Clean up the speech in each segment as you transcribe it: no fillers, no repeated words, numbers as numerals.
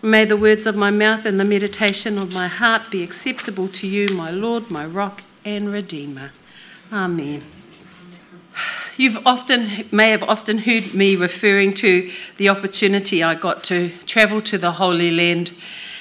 May the words of my mouth and the meditation of my heart be acceptable to you, my Lord, my rock and redeemer. Amen. You may have often heard me referring to the opportunity I got to travel to the Holy Land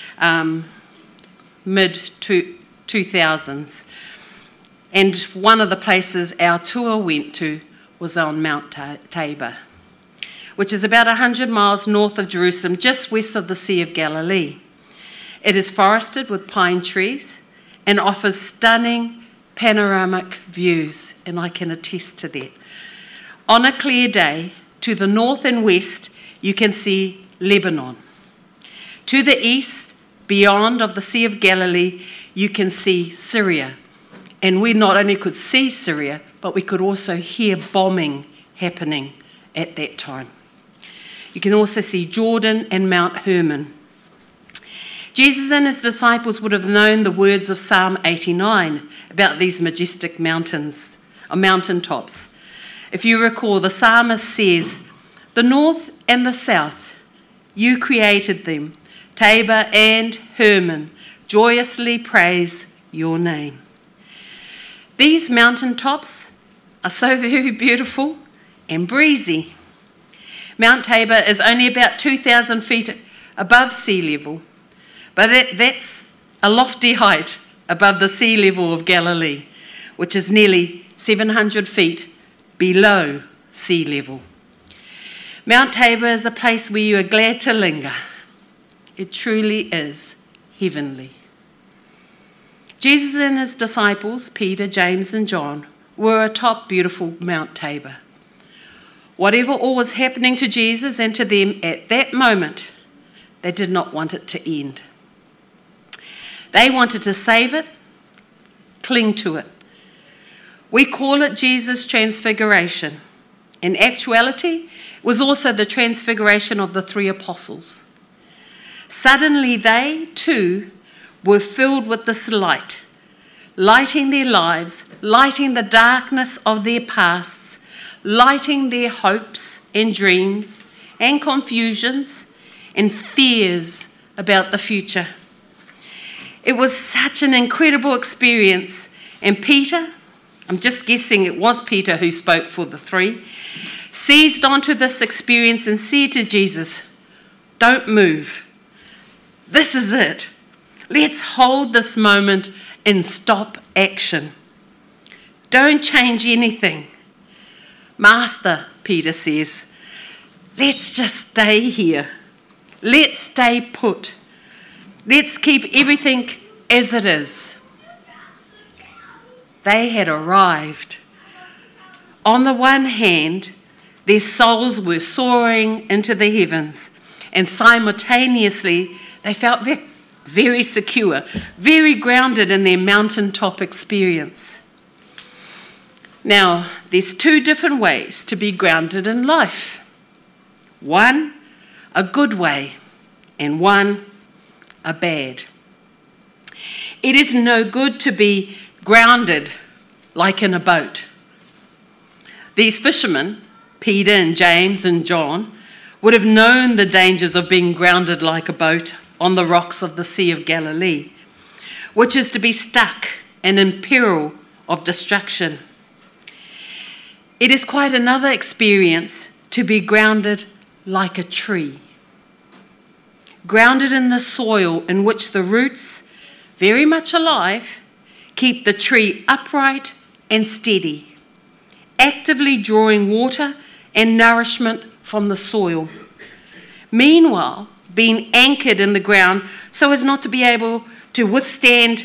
mid-2000s. And one of the places our tour went to was on Mount Tabor, which is about 100 miles north of Jerusalem, just west of the Sea of Galilee. It is forested with pine trees and offers stunning panoramic views, and I can attest to that. On a clear day, to the north and west, you can see Lebanon. To the east, beyond of the Sea of Galilee, you can see Syria. And we not only could see Syria, but we could also hear bombing happening at that time. You can also see Jordan and Mount Hermon. Jesus and his disciples would have known the words of Psalm 89 about these majestic mountains, or mountaintops. If you recall, the psalmist says, "The north and the south, you created them. Tabor and Hermon, joyously praise your name." These mountaintops are so very beautiful and breezy. Mount Tabor is only about 2,000 feet above sea level, but that's a lofty height above the sea level of Galilee, which is nearly 700 feet below sea level. Mount Tabor is a place where you are glad to linger. It truly is heavenly. Jesus and his disciples, Peter, James and John, were atop beautiful Mount Tabor. Whatever all was happening to Jesus and to them at that moment, they did not want it to end. They wanted to save it, cling to it. We call it Jesus' transfiguration. In actuality, it was also the transfiguration of the three apostles. Suddenly they, too, were filled with this light, lighting their lives, lighting the darkness of their pasts, lighting their hopes and dreams and confusions and fears about the future. It was such an incredible experience, and Peter, I'm just guessing it was Peter who spoke for the three, seized onto this experience and said to Jesus, "Don't move. This is it. Let's hold this moment in stop action. Don't change anything." "Master," Peter says, "let's just stay here. Let's stay put. Let's keep everything as it is." They had arrived. On the one hand, their souls were soaring into the heavens, and simultaneously they felt very secure, very grounded in their mountaintop experience. Now, there's two different ways to be grounded in life. One, a good way, and one, a bad. It is no good to be grounded like in a boat. These fishermen, Peter and James and John, would have known the dangers of being grounded like a boat on the rocks of the Sea of Galilee, which is to be stuck and in peril of destruction. It is quite another experience to be grounded like a tree, grounded in the soil in which the roots, very much alive, keep the tree upright and steady, actively drawing water and nourishment from the soil. Meanwhile, being anchored in the ground so as to be able to withstand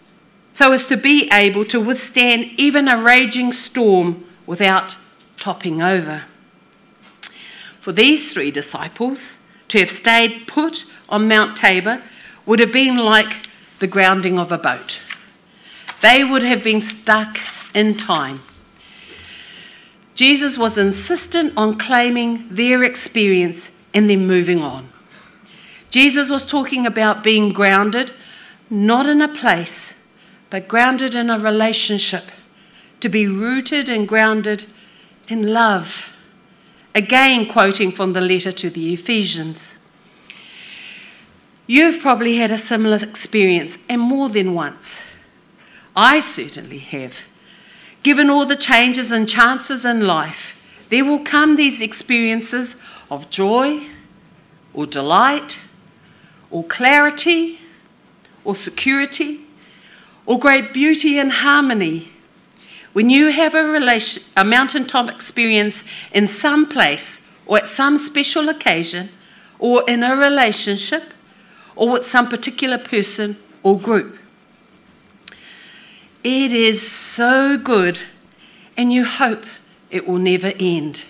even a raging storm without topping over. For these three disciples, to have stayed put on Mount Tabor would have been like the grounding of a boat. They would have been stuck in time. Jesus was insistent on claiming their experience and then moving on. Jesus was talking about being grounded, not in a place, but grounded in a relationship, to be rooted and grounded in love. Again, quoting from the letter to the Ephesians. You've probably had a similar experience, and more than once. I certainly have. Given all the changes and chances in life, there will come these experiences of joy or delight or clarity or security or great beauty and harmony. When you have a mountaintop experience in some place or at some special occasion or in a relationship or with some particular person or group. It is so good, and you hope it will never end.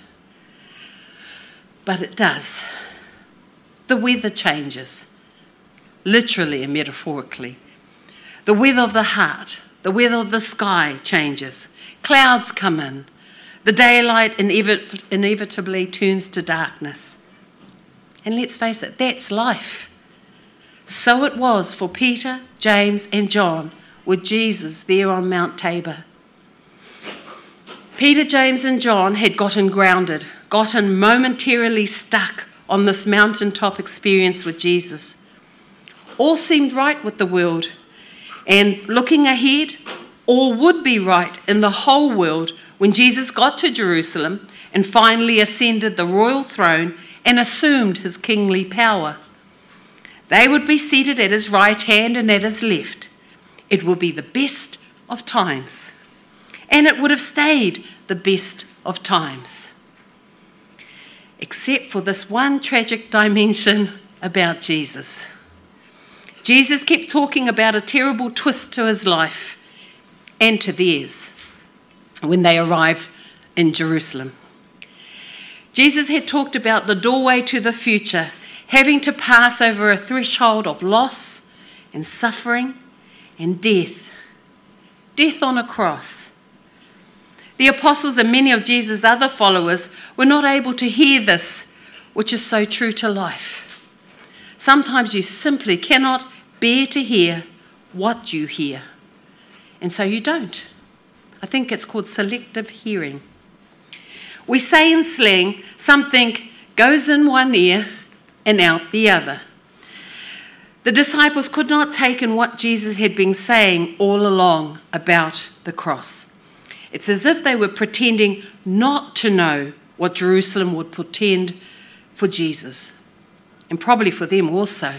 But it does. The weather changes, literally and metaphorically. The weather of the heart, the weather of the sky changes. Clouds come in. The daylight inevitably turns to darkness. And let's face it, that's life. So it was for Peter, James, and John with Jesus there on Mount Tabor. Peter, James, and John had gotten grounded, gotten momentarily stuck on this mountaintop experience with Jesus. All seemed right with the world, and looking ahead, all would be right in the whole world when Jesus got to Jerusalem and finally ascended the royal throne and assumed his kingly power. They would be seated at his right hand and at his left. It would be the best of times. And it would have stayed the best of times. Except for this one tragic dimension about Jesus. Jesus kept talking about a terrible twist to his life and to theirs when they arrived in Jerusalem. Jesus had talked about the doorway to the future, having to pass over a threshold of loss and suffering and death. Death on a cross. The apostles and many of Jesus' other followers were not able to hear this, which is so true to life. Sometimes you simply cannot bear to hear what you hear, and so you don't. I think it's called selective hearing. We say in slang, something goes in one ear and out the other. The disciples could not take in what Jesus had been saying all along about the cross. It's as if they were pretending not to know what Jerusalem would portend for Jesus, and probably for them also.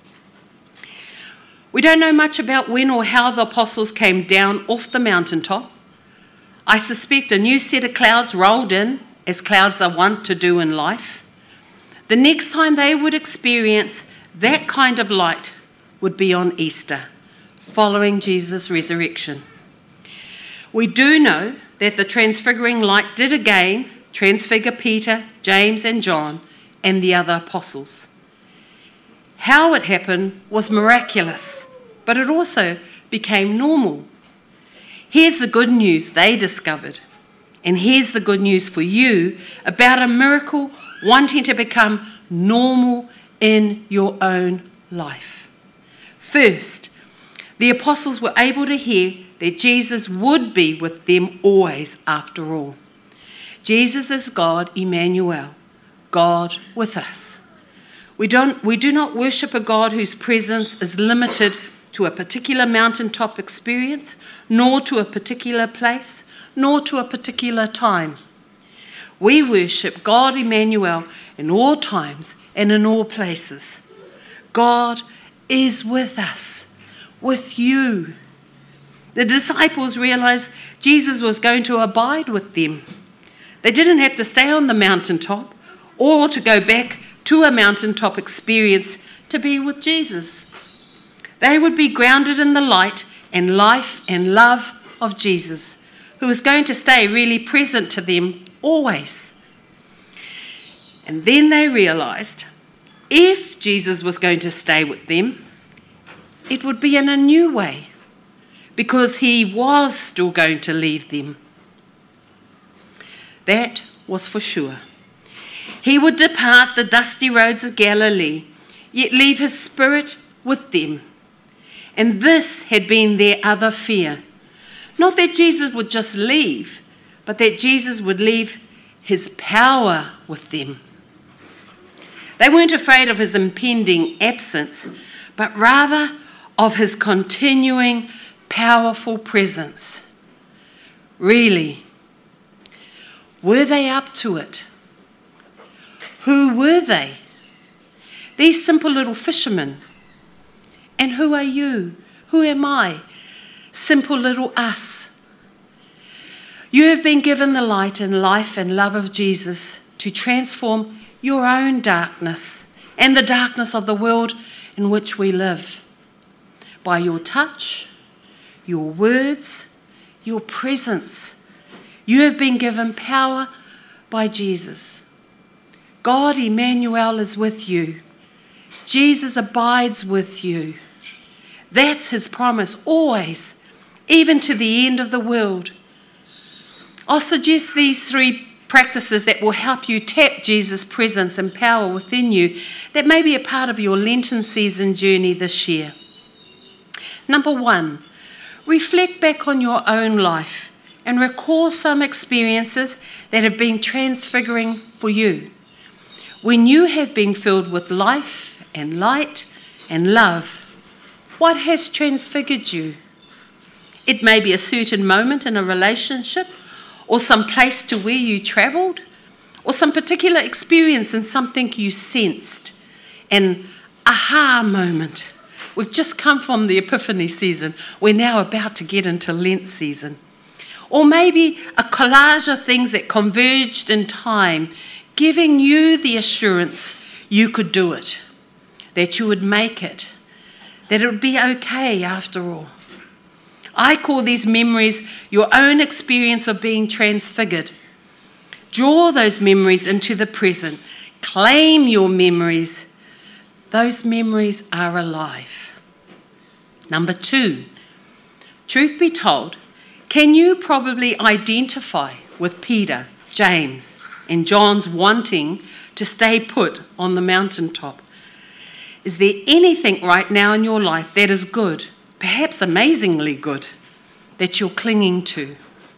We don't know much about when or how the apostles came down off the mountaintop. I suspect a new set of clouds rolled in, as clouds are wont to do in life. The next time they would experience that kind of light would be on Easter, following Jesus' resurrection. We do know that the transfiguring light did again transfigure Peter, James, and John, and the other apostles. How it happened was miraculous, but it also became normal. Here's the good news they discovered, and here's the good news for you about a miracle wanting to become normal in your own life. First, the apostles were able to hear that Jesus would be with them always after all. Jesus is God, Emmanuel, God with us. We do not worship a God whose presence is limited to a particular mountaintop experience, nor to a particular place, nor to a particular time. We worship God, Emmanuel, in all times and in all places. God is with us, with you. The disciples realized Jesus was going to abide with them. They didn't have to stay on the mountaintop or to go back to a mountaintop experience to be with Jesus. They would be grounded in the light and life and love of Jesus, who was going to stay really present to them always. And then they realized if Jesus was going to stay with them, it would be in a new way, because he was still going to leave them. That was for sure. He would depart the dusty roads of Galilee, yet leave his Spirit with them. And this had been their other fear. Not that Jesus would just leave, but that Jesus would leave his power with them. They weren't afraid of his impending absence, but rather of his continuing powerful presence. Really, were they up to it? Who were they? These simple little fishermen. And who are you? Who am I? Simple little us. You have been given the light and life and love of Jesus to transform your own darkness and the darkness of the world in which we live. By your touch, your words, your presence, you have been given power by Jesus. God Emmanuel is with you. Jesus abides with you. That's his promise always, even to the end of the world. I'll suggest these 3 practices that will help you tap Jesus' presence and power within you that may be a part of your Lenten season journey this year. Number 1, reflect back on your own life and recall some experiences that have been transfiguring for you. When you have been filled with life and light and love, what has transfigured you? It may be a certain moment in a relationship, or some place to where you travelled, or some particular experience in something you sensed. An aha moment. We've just come from the Epiphany season. We're now about to get into Lent season. Or maybe a collage of things that converged in time, giving you the assurance you could do it, that you would make it, that it would be okay after all. I call these memories your own experience of being transfigured. Draw those memories into the present. Claim your memories. Those memories are alive. Number 2, truth be told, can you probably identify with Peter, James, and John's wanting to stay put on the mountaintop? Is there anything right now in your life that is good, perhaps amazingly good, that you're clinging to?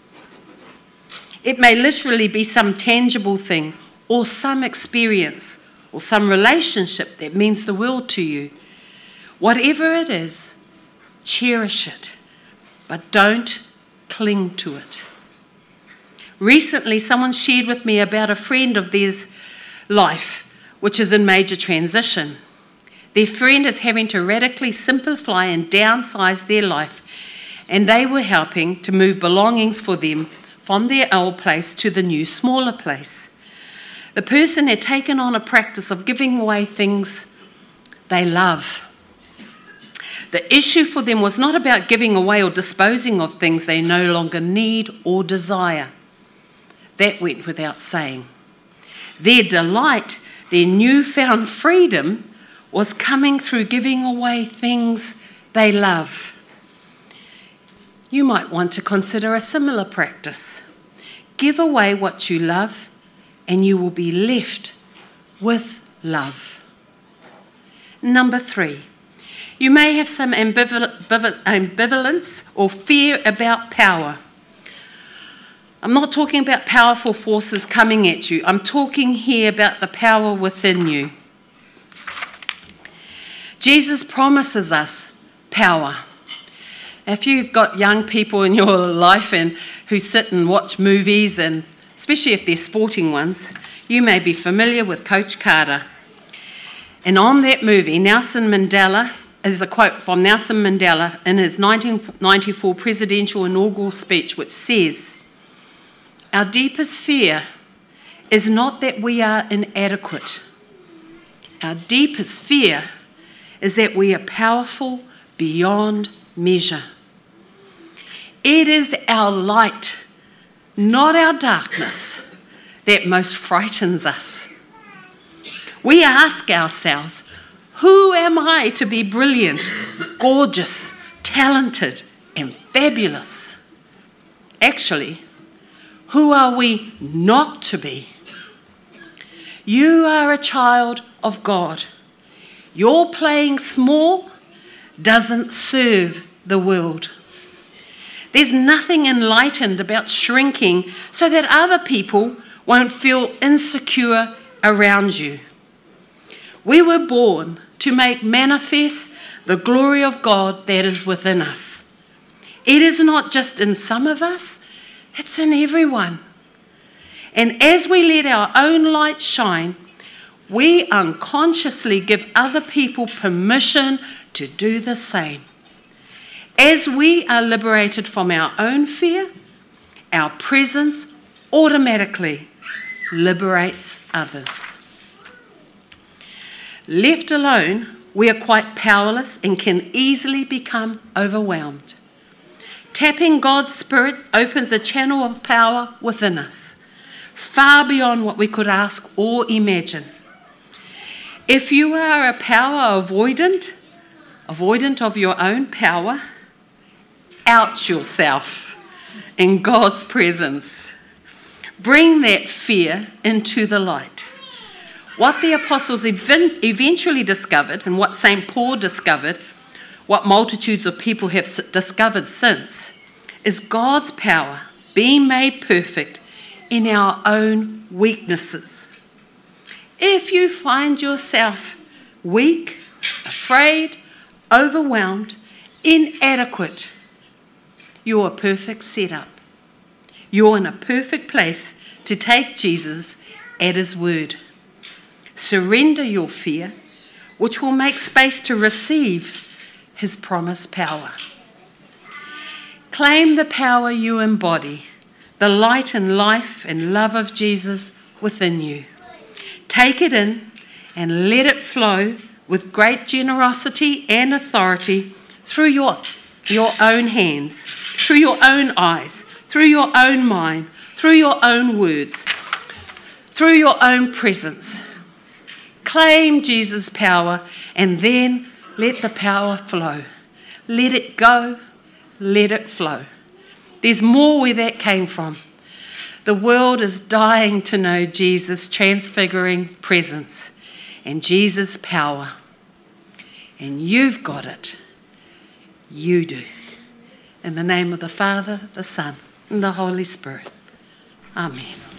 It may literally be some tangible thing or some experience or some relationship that means the world to you. Whatever it is, cherish it, but don't cling to it. Recently, someone shared with me about a friend of theirs' life, which is in major transition. Their friend is having to radically simplify and downsize their life, and they were helping to move belongings for them from their old place to the new, smaller place. The person had taken on a practice of giving away things they love. The issue for them was not about giving away or disposing of things they no longer need or desire. That went without saying. Their delight, their newfound freedom, was coming through giving away things they love. You might want to consider a similar practice. Give away what you love, and you will be left with love. Number 3, you may have some ambivalence or fear about power. I'm not talking about powerful forces coming at you. I'm talking here about the power within you. Jesus promises us power. If you've got young people in your life and who sit and watch movies, and especially if they're sporting ones, you may be familiar with Coach Carter. And on that movie, Nelson Mandela, is a quote from Nelson Mandela in his 1994 presidential inaugural speech, which says, "Our deepest fear is not that we are inadequate. Our deepest fear is that we are powerful beyond measure." It is our light, not our darkness, that most frightens us. We ask ourselves, who am I to be brilliant, gorgeous, talented, and fabulous? Actually, who are we not to be? You are a child of God. Your playing small doesn't serve the world. There's nothing enlightened about shrinking so that other people won't feel insecure around you. We were born to make manifest the glory of God that is within us. It is not just in some of us, it's in everyone. And as we let our own light shine, we unconsciously give other people permission to do the same. As we are liberated from our own fear, our presence automatically liberates others. Left alone, we are quite powerless and can easily become overwhelmed. Tapping God's Spirit opens a channel of power within us, far beyond what we could ask or imagine. If you are a power avoidant of your own power, out yourself in God's presence. Bring that fear into the light. What the apostles eventually discovered, and what St. Paul discovered, what multitudes of people have discovered since, is God's power being made perfect in our own weaknesses. If you find yourself weak, afraid, overwhelmed, inadequate, you're a perfect setup. You're in a perfect place to take Jesus at his word. Surrender your fear, which will make space to receive his promised power. Claim the power you embody, the light and life and love of Jesus within you. Take it in and let it flow with great generosity and authority through your own hands, through your own eyes, through your own mind, through your own words, through your own presence. Claim Jesus' power and then let the power flow. Let it go, let it flow. There's more where that came from. The world is dying to know Jesus' transfiguring presence and Jesus' power. And you've got it. You do. In the name of the Father, the Son, and the Holy Spirit. Amen.